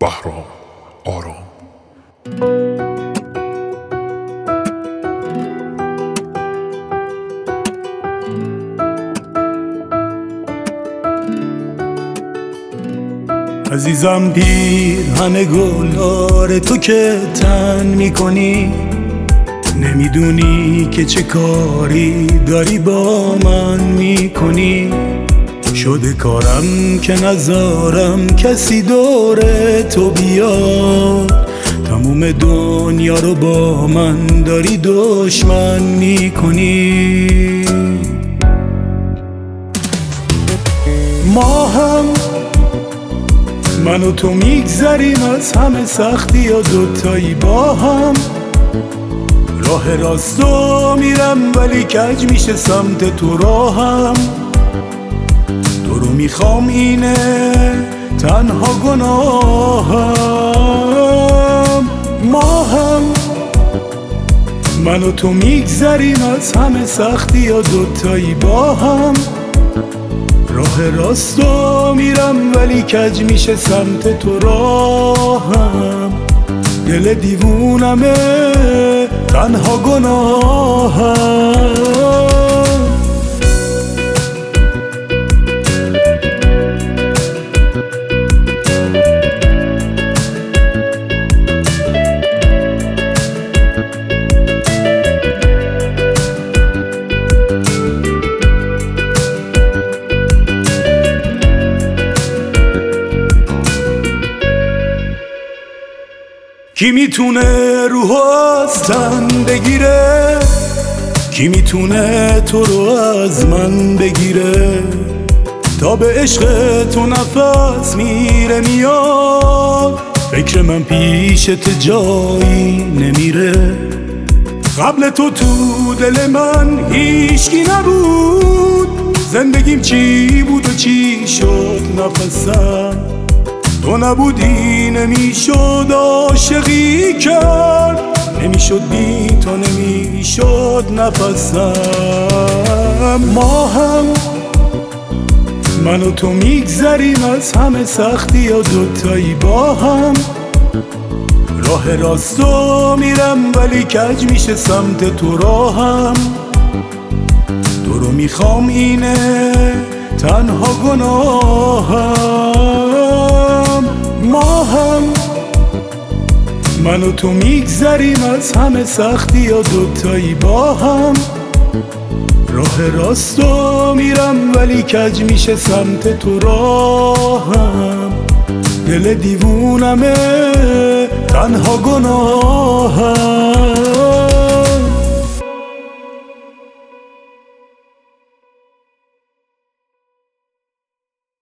بهرام آرام. عزیزم پیرهن گلدار تو که تن میکنی، نمیدونی که چه کاری داری با من میکنی. شده کارم که نذارم کسی دور تو بیاد، تموم دنیا رو با من داری دشمن میکنی. ما هم من و تو میگذریم از همه سختی و دوتایی با هم. راه راستو میرم ولی کج میشه سمت تو راهم. تو رو میخوام اینه تنها گناهم. ما هم من و تو میگذریم از همه سختی و دوتایی با هم. راه راستو میرم ولی کج میشه سمت تو راهم. دل دیوونمه تنها گناهم. کی میتونه روحو از تن بگیره؟ کی میتونه تو رو از من بگیره؟ تا به عشق تو نفس میره میاد، فکر من پیشت جایی نمیره. قبل تو دل من هیچکی نبود، زندگیم چی بود و چی شد نفسم. تو نبودی نمیشد عاشقی کرد، نمیشد بی تو نمیشد نفسم. ما هم من و تو میگذریم از همه سختی و دوتایی با هم. راه راستو میرم ولی کج میشه سمت تو راهم. تو رو میخوام اینه تنها گناهم. ما هم من و تو میگذریم از همه سختی و دوتایی با هم. راه راستو میرم ولی کج میشه سمت تو راهم. دل دیوونمه تنها گناهم.